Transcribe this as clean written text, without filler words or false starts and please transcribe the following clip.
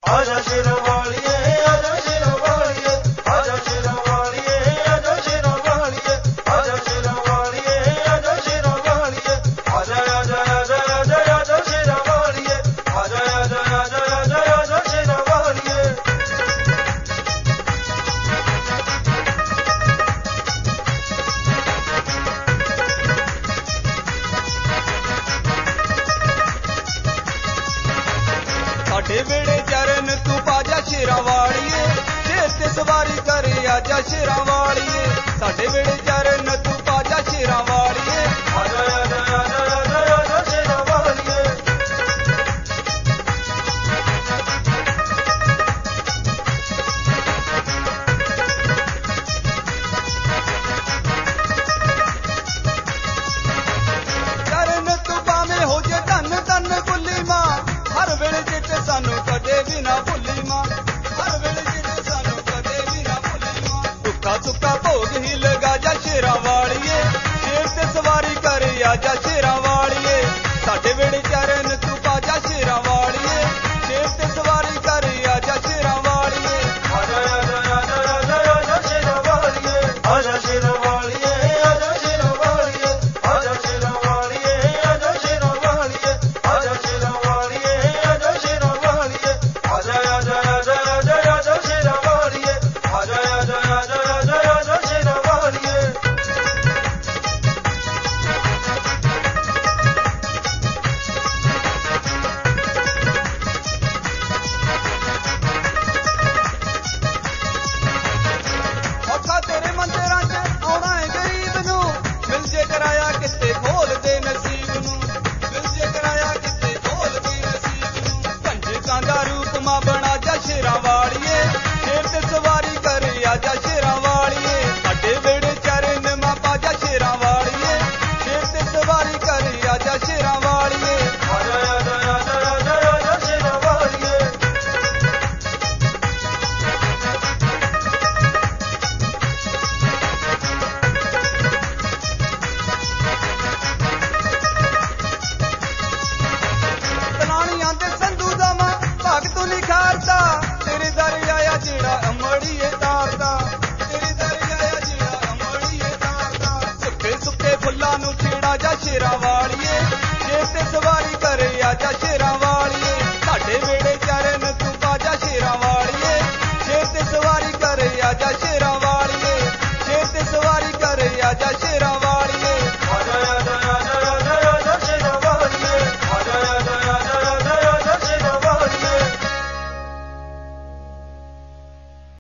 आजा शेरवालिए, आजा शेरवालिए, आजा शेरवालिए, आजा शेरवालिए, आजा शेरवालिए, आजा शेरवालिए, आजा आजा आजा आजा आजा शेरवालिए, आजा आजा आजा आजा आजा शेरवालिए। साडे वेड़े चरण तू पाजा शेरा वालिए, शेर ते सवारी करे आजा शेरा वालिए। साडे वेड़े चरण तू पाजा शेरा वालिए, आजा आजा आजा आजा आजा शेरवालिए। चरण तू पावे हो जे धन धन गुली मां, हर वेले चित सानू कदे भी ना